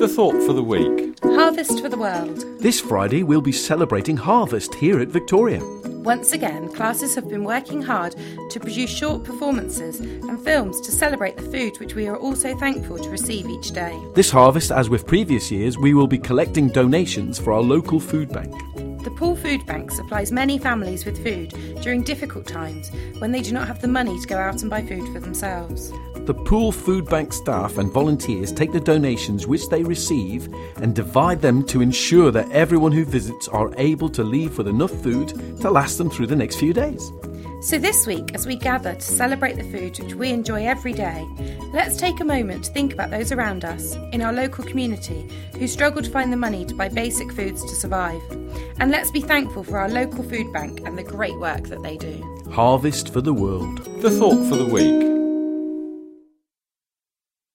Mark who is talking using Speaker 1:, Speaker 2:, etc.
Speaker 1: The Thought for the Week.
Speaker 2: Harvest for the World.
Speaker 3: This Friday we'll be celebrating Harvest here at Victoria.
Speaker 2: Once again, classes have been working hard to produce short performances and films to celebrate the food which we are also thankful to receive each day.
Speaker 3: This harvest, as with previous years, we will be collecting donations for our local food bank.
Speaker 2: The Poole Food Bank supplies many families with food during difficult times when they do not have the money to go out and buy food for themselves.
Speaker 3: The Poole Food Bank staff and volunteers take the donations which they receive and divide them to ensure that everyone who visits are able to leave with enough food to last them through the next few days.
Speaker 2: So this week, as we gather to celebrate the food which we enjoy every day, let's take a moment to think about those around us in our local community who struggle to find the money to buy basic foods to survive. And let's be thankful for our local food bank and the great work that they do.
Speaker 3: Harvest for the World.
Speaker 1: The Thought for the Week.